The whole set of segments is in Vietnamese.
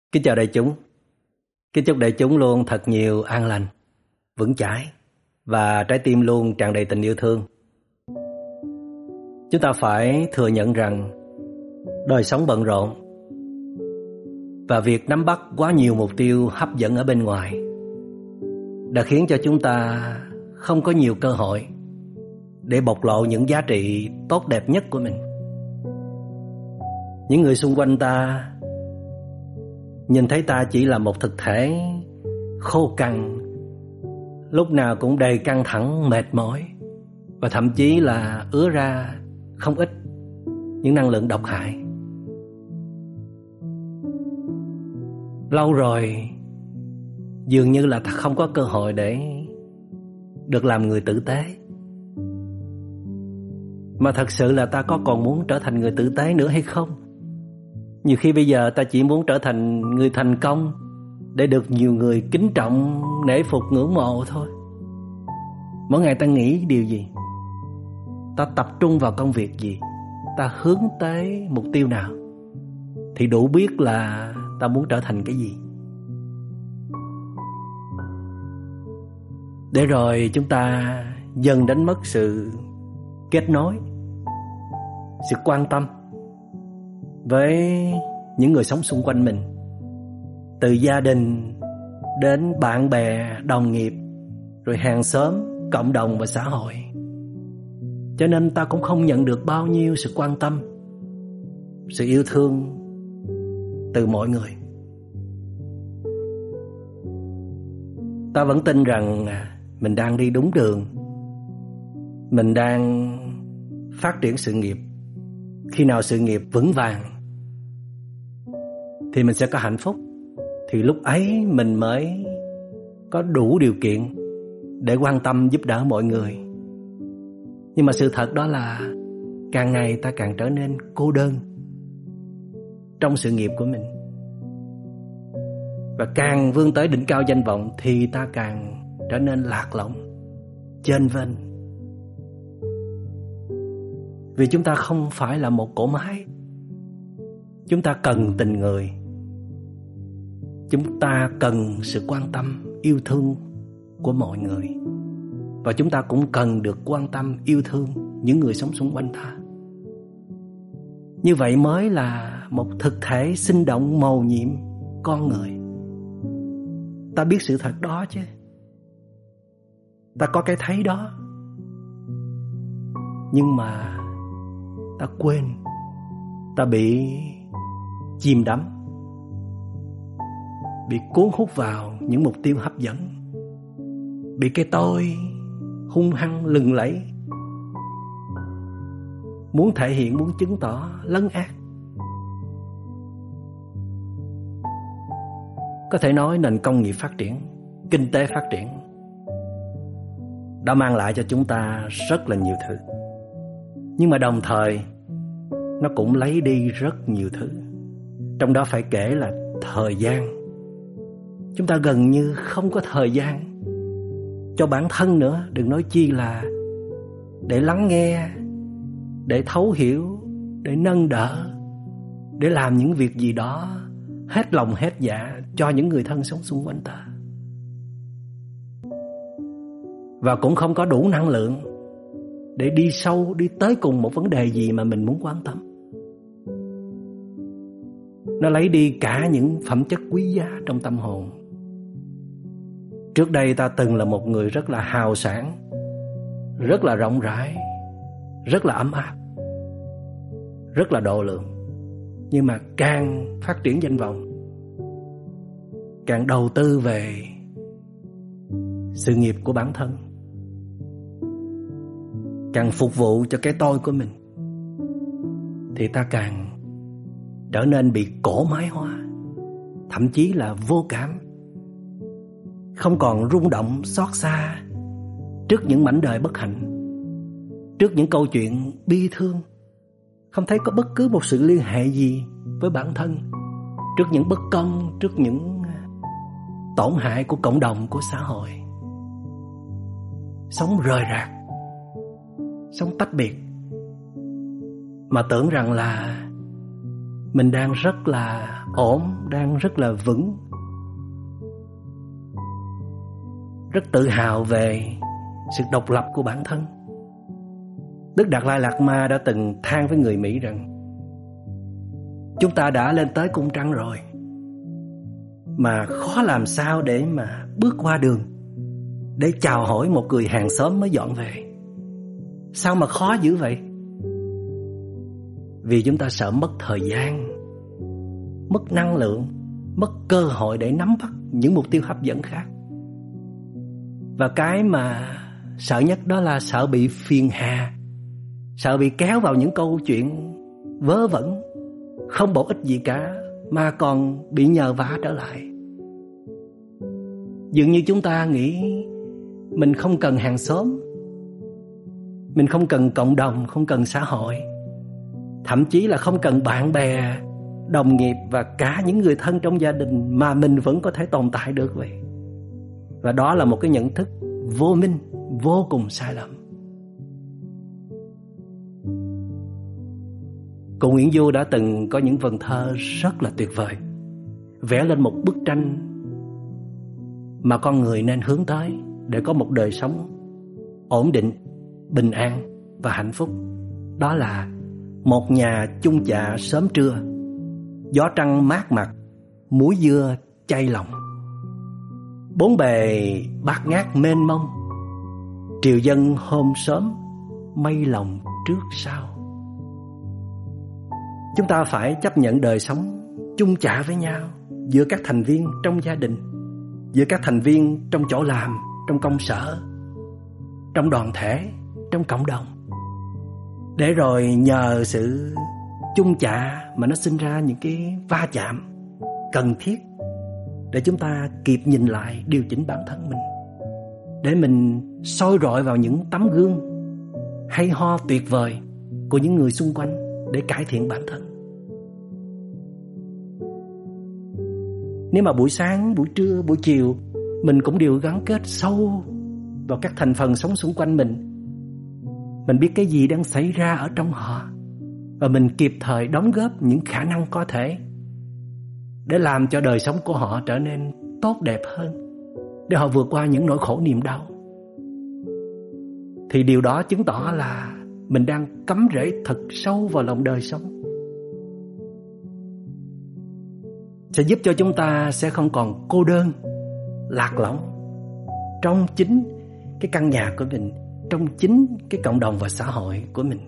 Kính chào đại chúng. Kính chúc đại chúng luôn thật nhiều an lành, vững chãi và trái tim luôn tràn đầy tình yêu thương. Chúng ta phải thừa nhận rằng đời sống bận rộn và việc nắm bắt quá nhiều mục tiêu hấp dẫn ở bên ngoài đã khiến cho chúng ta không có nhiều cơ hội để bộc lộ những giá trị tốt đẹp nhất của mình. Những người xung quanh ta nhìn thấy ta chỉ là một thực thể khô cằn, lúc nào cũng đầy căng thẳng, mệt mỏi và thậm chí là ứa ra không ít những năng lượng độc hại. Lâu rồi dường như là ta không có cơ hội để được làm người tử tế. Mà thật sự là ta có còn muốn trở thành người tử tế nữa hay không? Nhiều khi bây giờ ta chỉ muốn trở thành người thành công để được nhiều người kính trọng, nể phục, ngưỡng mộ thôi. Mỗi ngày ta nghĩ điều gì? Ta tập trung vào công việc gì? Ta hướng tới mục tiêu nào? Thì đủ biết là ta muốn trở thành cái gì. Để rồi chúng ta dần đánh mất sự kết nối, sự quan tâm với những người sống xung quanh mình, từ gia đình đến bạn bè, đồng nghiệp, rồi hàng xóm, cộng đồng và xã hội. Cho nên ta cũng không nhận được bao nhiêu sự quan tâm, sự yêu thương từ mọi người. Ta vẫn tin rằng mình đang đi đúng đường, mình đang phát triển sự nghiệp. Khi nào sự nghiệp vững vàng thì mình sẽ có hạnh phúc. Thì lúc ấy mình mới có đủ điều kiện để quan tâm giúp đỡ mọi người. Nhưng mà sự thật đó là càng ngày ta càng trở nên cô đơn trong sự nghiệp của mình. Và càng vươn tới đỉnh cao danh vọng thì ta càng trở nên lạc lõng, chênh vênh. Vì chúng ta không phải là một cỗ máy. Chúng ta cần tình người. Chúng ta cần sự quan tâm, yêu thương của mọi người. Và chúng ta cũng cần được quan tâm, yêu thương những người sống xung quanh ta. Như vậy mới là một thực thể sinh động, mầu nhiệm, con người. Ta biết sự thật đó chứ. Ta có cái thấy đó. Nhưng mà ta quên, ta bị chìm đắm, bị cuốn hút vào những mục tiêu hấp dẫn, bị cái tôi hung hăng lừng lẫy, muốn thể hiện, muốn chứng tỏ, lấn át. Có thể nói nền công nghiệp phát triển, kinh tế phát triển đã mang lại cho chúng ta rất là nhiều thứ. Nhưng mà đồng thời nó cũng lấy đi rất nhiều thứ. Trong đó phải kể là thời gian. Chúng ta gần như không có thời gian cho bản thân nữa, đừng nói chi là để lắng nghe, để thấu hiểu, để nâng đỡ, để làm những việc gì đó hết lòng hết dạ cho những người thân sống xung quanh ta. Và cũng không có đủ năng lượng để đi sâu, đi tới cùng một vấn đề gì mà mình muốn quan tâm. Nó lấy đi cả những phẩm chất quý giá trong tâm hồn. Trước đây ta từng là một người rất là hào sảng, rất là rộng rãi, rất là ấm áp, rất là độ lượng. Nhưng mà càng phát triển danh vọng, càng đầu tư về sự nghiệp của bản thân, càng phục vụ cho cái tôi của mình, thì ta càng trở nên bị cỗ máy hóa, thậm chí là vô cảm, không còn rung động xót xa trước những mảnh đời bất hạnh, trước những câu chuyện bi thương, không thấy có bất cứ một sự liên hệ gì với bản thân, trước những bất công, trước những tổn hại của cộng đồng, của xã hội. Sống rời rạc, sống tách biệt, mà tưởng rằng là mình đang rất là ổn, đang rất là vững, rất tự hào về sự độc lập của bản thân. Đức Đạt Lai Lạt Ma đã từng than với người Mỹ rằng chúng ta đã lên tới cung trăng rồi, mà khó làm sao để mà bước qua đường để chào hỏi một người hàng xóm mới dọn về. Sao mà khó dữ vậy? Vì chúng ta sợ mất thời gian, mất năng lượng, mất cơ hội để nắm bắt những mục tiêu hấp dẫn khác. Và cái mà sợ nhất đó là sợ bị phiền hà, sợ bị kéo vào những câu chuyện vớ vẩn, không bổ ích gì cả, mà còn bị nhờ vả trở lại. Dường như chúng ta nghĩ mình không cần hàng xóm, mình không cần cộng đồng, không cần xã hội, thậm chí là không cần bạn bè, đồng nghiệp và cả những người thân trong gia đình, mà mình vẫn có thể tồn tại được vậy. Và đó là một cái nhận thức vô minh, vô cùng sai lầm. Cô Nguyễn Du đã từng có những vần thơ rất là tuyệt vời, vẽ lên một bức tranh mà con người nên hướng tới để có một đời sống ổn định, bình an và hạnh phúc. Đó là một nhà chung chạ sớm trưa, gió trăng mát mặt, muối dưa chay lòng. Bốn bề bát ngát mênh mông, triều dân hôm sớm, mây lòng trước sau. Chúng ta phải chấp nhận đời sống chung chạ với nhau, giữa các thành viên trong gia đình, giữa các thành viên trong chỗ làm, trong công sở, trong đoàn thể, trong cộng đồng. Để rồi nhờ sự chung chạ mà nó sinh ra những cái va chạm cần thiết để chúng ta kịp nhìn lại, điều chỉnh bản thân mình, để mình soi rọi vào những tấm gương hay ho tuyệt vời của những người xung quanh để cải thiện bản thân. Nếu mà buổi sáng, buổi trưa, buổi chiều mình cũng đều gắn kết sâu vào các thành phần sống xung quanh mình biết cái gì đang xảy ra ở trong họ, và mình kịp thời đóng góp những khả năng có thể để làm cho đời sống của họ trở nên tốt đẹp hơn, để họ vượt qua những nỗi khổ niềm đau, thì điều đó chứng tỏ là mình đang cắm rễ thật sâu vào lòng đời sống, sẽ giúp cho chúng ta sẽ không còn cô đơn, lạc lõng trong chính cái căn nhà của mình, trong chính cái cộng đồng và xã hội của mình.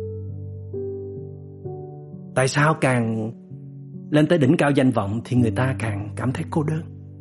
Tại sao càng lên tới đỉnh cao danh vọng thì người ta càng cảm thấy cô đơn?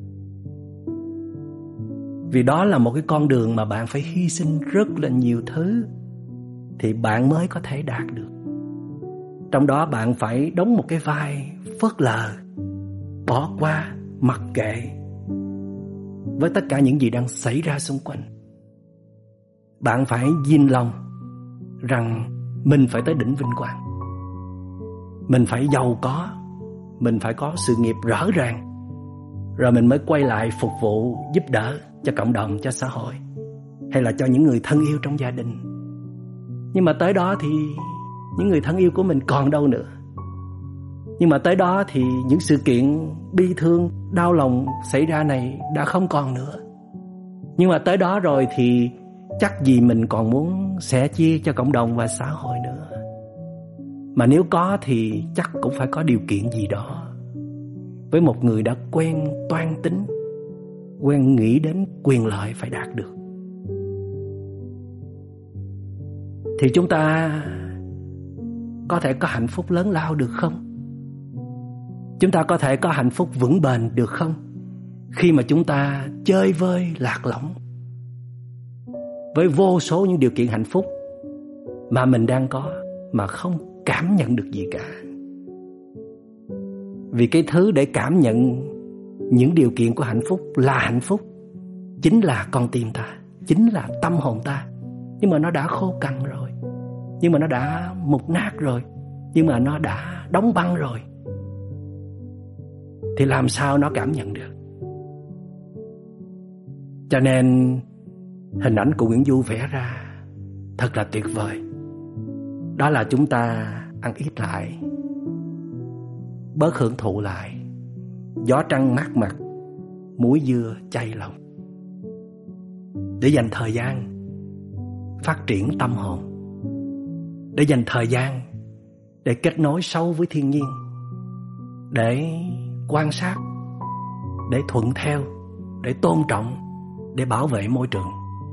Vì đó là một cái con đường mà bạn phải hy sinh rất là nhiều thứ thì bạn mới có thể đạt được. Trong đó bạn phải đóng một cái vai phớt lờ, bỏ qua, mặc kệ với tất cả những gì đang xảy ra xung quanh. Bạn phải gìn lòng rằng mình phải tới đỉnh vinh quang, mình phải giàu có, mình phải có sự nghiệp rõ ràng, rồi mình mới quay lại phục vụ, giúp đỡ cho cộng đồng, cho xã hội, hay là cho những người thân yêu trong gia đình. Nhưng mà tới đó thì những người thân yêu của mình còn đâu nữa. Nhưng mà tới đó thì những sự kiện bi thương, đau lòng xảy ra này đã không còn nữa. Nhưng mà tới đó rồi thì chắc gì mình còn muốn sẻ chia cho cộng đồng và xã hội nữa. Mà nếu có thì chắc cũng phải có điều kiện gì đó. Với một người đã quen toan tính, quen nghĩ đến quyền lợi phải đạt được, thì chúng ta có thể có hạnh phúc lớn lao được không? Chúng ta có thể có hạnh phúc vững bền được không? Khi mà chúng ta chơi vơi lạc lõng với vô số những điều kiện hạnh phúc mà mình đang có mà không cảm nhận được gì cả. Vì cái thứ để cảm nhận những điều kiện của hạnh phúc là hạnh phúc chính là con tim ta, chính là tâm hồn ta. Nhưng mà nó đã khô cằn rồi, nhưng mà nó đã mục nát rồi, nhưng mà nó đã đóng băng rồi, thì làm sao nó cảm nhận được? Cho nên hình ảnh của Nguyễn Du vẽ ra thật là tuyệt vời. Đó là chúng ta ăn ít lại, bớt hưởng thụ lại. Gió trăng mát mặt, muối dưa chay lòng. Để dành thời gian phát triển tâm hồn, để dành thời gian để kết nối sâu với thiên nhiên, để quan sát, để thuận theo, để tôn trọng, để bảo vệ môi trường,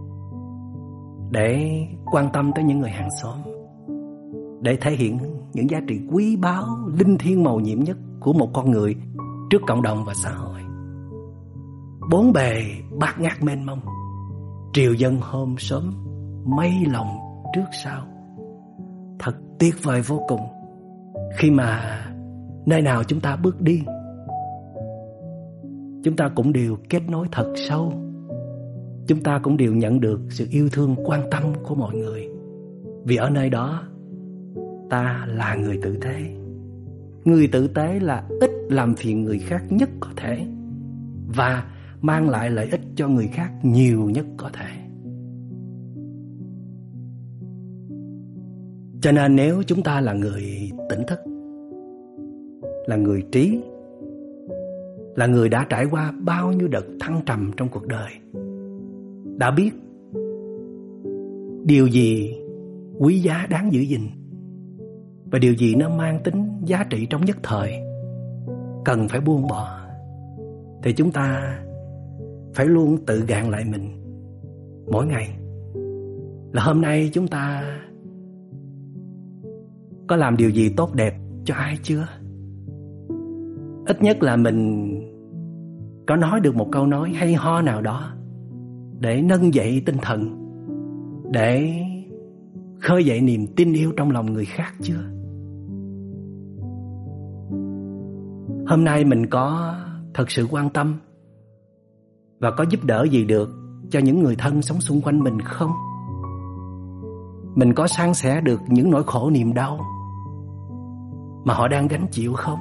để quan tâm tới những người hàng xóm, để thể hiện những giá trị quý báu, linh thiêng mầu nhiệm nhất của một con người trước cộng đồng và xã hội. Bốn bề bát ngát mênh mông, triều dân hôm sớm, mây lòng trước sau. Thật tuyệt vời vô cùng khi mà nơi nào chúng ta bước đi, chúng ta cũng đều kết nối thật sâu. Chúng ta cũng đều nhận được sự yêu thương, quan tâm của mọi người. Vì ở nơi đó ta là người tử tế. Người tử tế là ít làm phiền người khác nhất có thể, và mang lại lợi ích cho người khác nhiều nhất có thể. Cho nên nếu chúng ta là người tỉnh thức, là người trí, là người đã trải qua bao nhiêu đợt thăng trầm trong cuộc đời, đã biết điều gì quý giá đáng giữ gìn và điều gì nó mang tính giá trị trong nhất thời, cần phải buông bỏ, thì chúng ta phải luôn tự gạn lại mình mỗi ngày là hôm nay chúng ta có làm điều gì tốt đẹp cho ai chưa? Ít nhất là mình có nói được một câu nói hay ho nào đó để nâng dậy tinh thần, để khơi dậy niềm tin yêu trong lòng người khác chưa? Hôm nay mình có thật sự quan tâm và có giúp đỡ gì được cho những người thân sống xung quanh mình không? Mình có san sẻ được những nỗi khổ niềm đau mà họ đang gánh chịu không?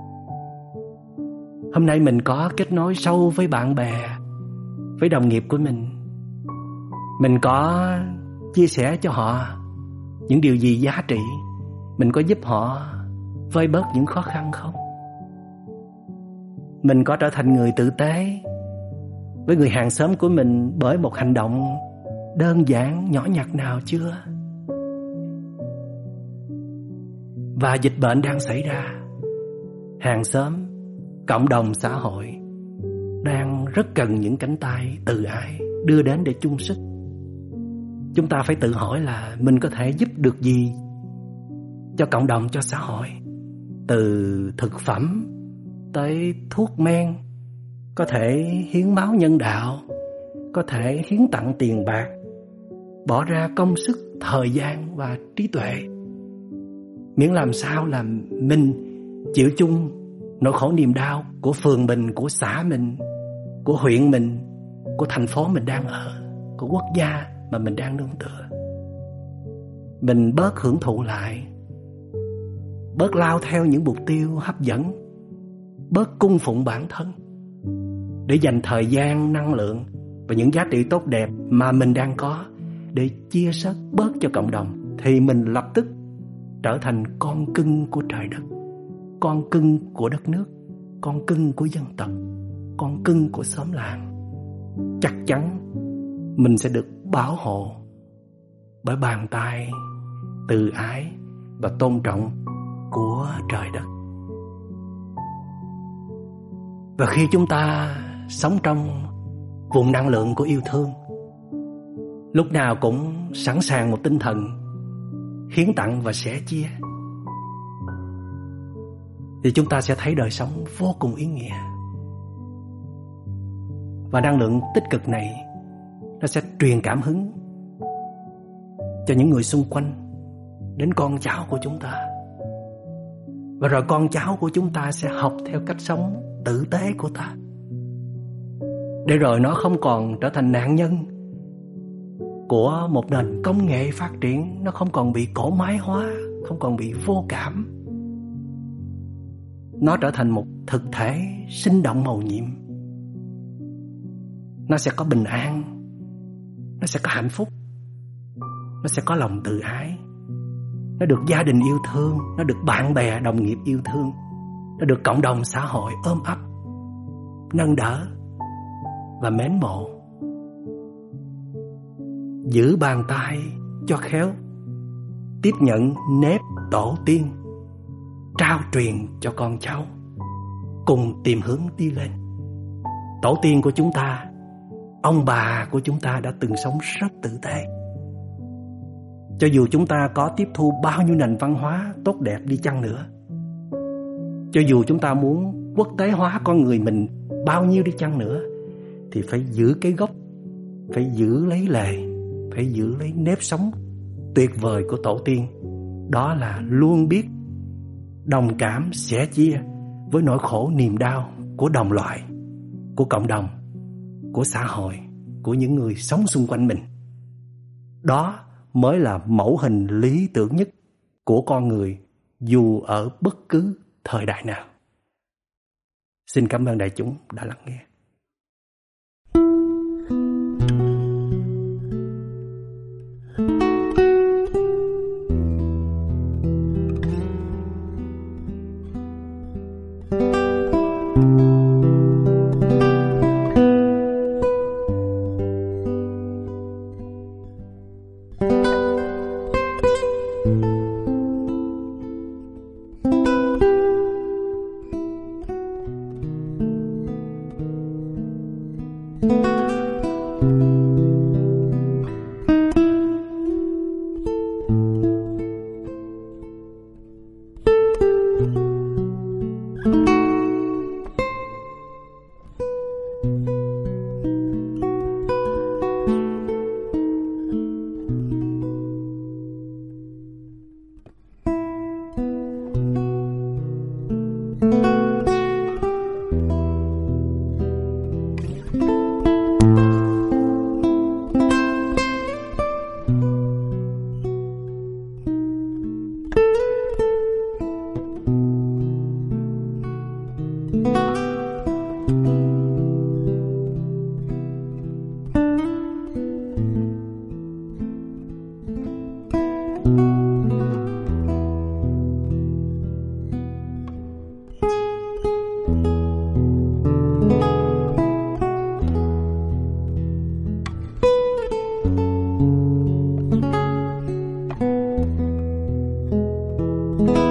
Hôm nay mình có kết nối sâu với bạn bè, với đồng nghiệp của mình. Mình có chia sẻ cho họ những điều gì giá trị. Mình có giúp họ vơi bớt những khó khăn không? Mình có trở thành người tử tế với người hàng xóm của mình bởi một hành động đơn giản nhỏ nhặt nào chưa? Và dịch bệnh đang xảy ra, hàng xóm, cộng đồng xã hội đang rất cần những cánh tay từ ái đưa đến để chung sức. Chúng ta phải tự hỏi là mình có thể giúp được gì cho cộng đồng, cho xã hội. Từ thực phẩm tới thuốc men, có thể hiến máu nhân đạo, có thể hiến tặng tiền bạc, bỏ ra công sức, thời gian và trí tuệ. Miễn làm sao là mình chịu chung nỗi khổ niềm đau của phường mình, của xã mình, của huyện mình, của thành phố mình đang ở, của quốc gia mà mình đang nương tựa. Mình bớt hưởng thụ lại, bớt lao theo những mục tiêu hấp dẫn, bớt cung phụng bản thân, để dành thời gian, năng lượng và những giá trị tốt đẹp mà mình đang có để chia sẻ bớt cho cộng đồng, thì mình lập tức trở thành con cưng của trời đất, con cưng của đất nước, con cưng của dân tộc, con cưng của xóm làng. Chắc chắn mình sẽ được bảo hộ bởi bàn tay từ ái và tôn trọng của trời đất. Và khi chúng ta sống trong vùng năng lượng của yêu thương, lúc nào cũng sẵn sàng một tinh thần hiến tặng và sẻ chia, thì chúng ta sẽ thấy đời sống vô cùng ý nghĩa. Và năng lượng tích cực này nó sẽ truyền cảm hứng cho những người xung quanh, đến con cháu của chúng ta. Và rồi con cháu của chúng ta sẽ học theo cách sống tử tế của ta, để rồi nó không còn trở thành nạn nhân của một nền công nghệ phát triển. Nó không còn bị cỗ máy hóa, không còn bị vô cảm. Nó trở thành một thực thể sinh động mầu nhiệm. Nó sẽ có bình an, nó sẽ có hạnh phúc, nó sẽ có lòng tự ái, nó được gia đình yêu thương, nó được bạn bè đồng nghiệp yêu thương, đã được cộng đồng xã hội ôm ấp, nâng đỡ và mến mộ. Giữ bàn tay cho khéo, tiếp nhận nếp tổ tiên, trao truyền cho con cháu, cùng tìm hướng đi lên. Tổ tiên của chúng ta, ông bà của chúng ta đã từng sống rất tử tế. Cho dù chúng ta có tiếp thu bao nhiêu nền văn hóa tốt đẹp đi chăng nữa, cho dù chúng ta muốn quốc tế hóa con người mình bao nhiêu đi chăng nữa, thì phải giữ cái gốc, phải giữ lấy lề, phải giữ lấy nếp sống tuyệt vời của tổ tiên. Đó là luôn biết đồng cảm, sẻ chia với nỗi khổ niềm đau của đồng loại, của cộng đồng, của xã hội, của những người sống xung quanh mình. Đó mới là mẫu hình lý tưởng nhất của con người, dù ở bất cứ thời đại nào. Xin cảm ơn đại chúng đã lắng nghe. Thank you.